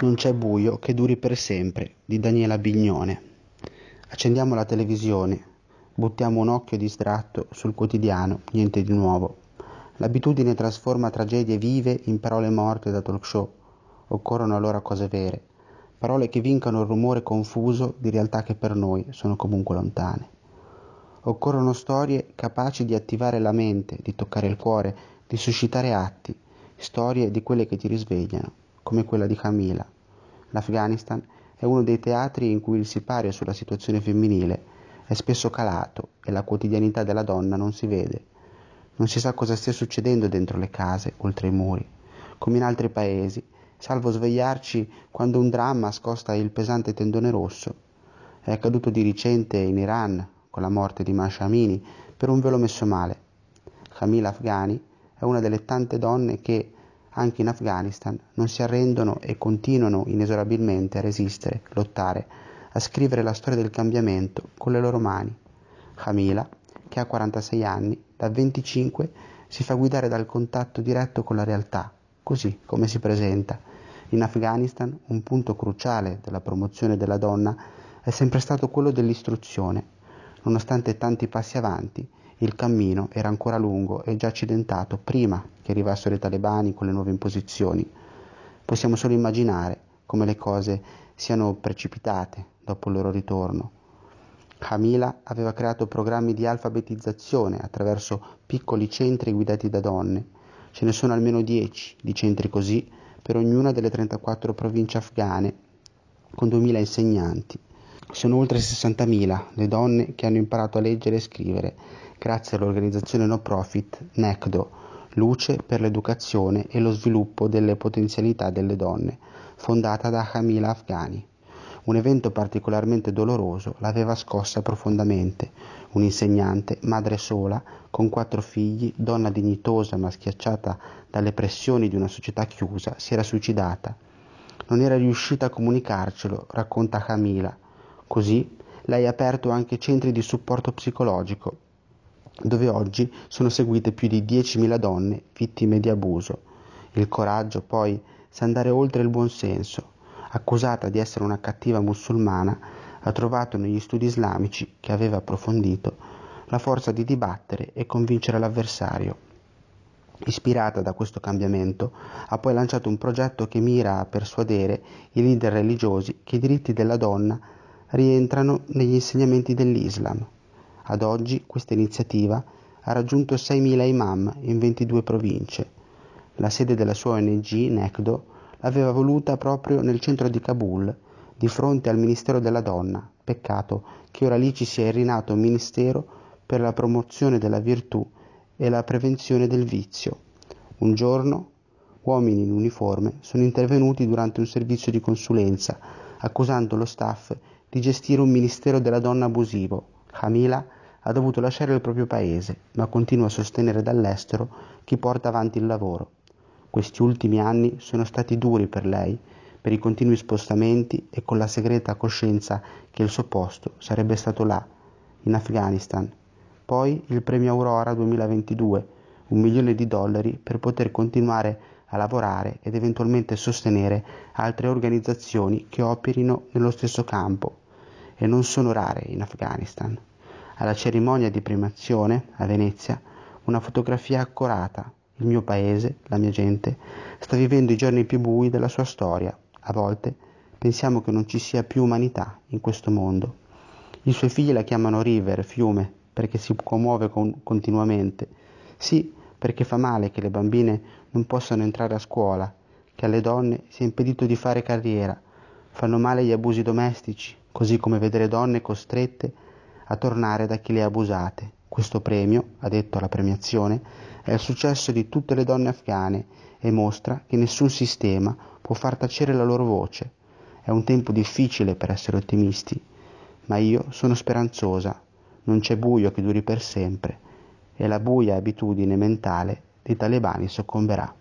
Non c'è buio che duri per sempre, di Daniela Bignone. Accendiamo la televisione, buttiamo un occhio distratto sul quotidiano, niente di nuovo. L'abitudine trasforma tragedie vive in parole morte da talk show. Occorrono allora cose vere, parole che vincano il rumore confuso di realtà che per noi sono comunque lontane. Occorrono storie capaci di attivare la mente, di toccare il cuore, di suscitare atti, storie di quelle che ti risvegliano, come quella di Camila. L'Afghanistan è uno dei teatri in cui il sipario sulla situazione femminile è spesso calato e la quotidianità della donna non si vede. Non si sa cosa stia succedendo dentro le case, oltre i muri, come in altri paesi, salvo svegliarci quando un dramma scosta il pesante tendone rosso. È accaduto di recente in Iran, con la morte di Masha Amini, per un velo messo male. Camila Afghani è una delle tante donne che, anche in Afghanistan, non si arrendono e continuano inesorabilmente a resistere, lottare, a scrivere la storia del cambiamento con le loro mani. Camila, che ha 46 anni, da 25 si fa guidare dal contatto diretto con la realtà, così come si presenta. In Afghanistan un punto cruciale della promozione della donna è sempre stato quello dell'istruzione. Nonostante tanti passi avanti, il cammino era ancora lungo e già accidentato prima che arrivassero i talebani con le nuove imposizioni. Possiamo solo immaginare come le cose siano precipitate dopo il loro ritorno. Camila aveva creato programmi di alfabetizzazione attraverso piccoli centri guidati da donne. Ce ne sono almeno 10 di centri così per ognuna delle 34 province afghane, con 2000 insegnanti. Sono oltre 60.000 le donne che hanno imparato a leggere e scrivere grazie all'organizzazione no profit NECDO, Luce per l'educazione e lo sviluppo delle potenzialità delle donne, fondata da Camila Afghani. Un evento particolarmente doloroso l'aveva scossa profondamente. Un'insegnante, madre sola, con 4 figli, donna dignitosa ma schiacciata dalle pressioni di una società chiusa, si era suicidata. Non era riuscita a comunicarcelo, racconta Camila. Così lei ha aperto anche centri di supporto psicologico, dove oggi sono seguite più di 10.000 donne vittime di abuso. Il coraggio, poi, sa andare oltre il buonsenso. Accusata di essere una cattiva musulmana, ha trovato negli studi islamici, che aveva approfondito, la forza di dibattere e convincere l'avversario. Ispirata da questo cambiamento, ha poi lanciato un progetto che mira a persuadere i leader religiosi che i diritti della donna rientrano negli insegnamenti dell'Islam. Ad oggi questa iniziativa ha raggiunto 6.000 imam in 22 province. La sede della sua ONG, NECDO, l'aveva voluta proprio nel centro di Kabul, di fronte al Ministero della Donna. Peccato che ora lì ci sia il rinato Ministero per la promozione della virtù e la prevenzione del vizio. Un giorno, uomini in uniforme sono intervenuti durante un servizio di consulenza, accusando lo staff di gestire un ministero della donna abusivo. Camila ha dovuto lasciare il proprio paese, ma continua a sostenere dall'estero chi porta avanti il lavoro. Questi ultimi anni sono stati duri per lei, per i continui spostamenti e con la segreta coscienza che il suo posto sarebbe stato là, in Afghanistan. Poi il premio Aurora 2022, $1 milione per poter continuare a lavorare ed eventualmente sostenere altre organizzazioni che operino nello stesso campo, e non sono rare in Afghanistan. Alla cerimonia di premiazione, a Venezia, una fotografia accurata. Il mio paese, la mia gente, sta vivendo i giorni più bui della sua storia. A volte pensiamo che non ci sia più umanità in questo mondo. I suoi figli la chiamano River, fiume, perché si commuove continuamente. Sì, perché fa male che le bambine non possano entrare a scuola, che alle donne sia impedito di fare carriera. Fanno male gli abusi domestici, così come vedere donne costrette a tornare da chi le ha abusate. Questo premio, ha detto alla premiazione, è il successo di tutte le donne afghane e mostra che nessun sistema può far tacere la loro voce. È un tempo difficile per essere ottimisti, ma io sono speranzosa. Non c'è buio che duri per sempre e la buia abitudine mentale dei talebani soccomberà.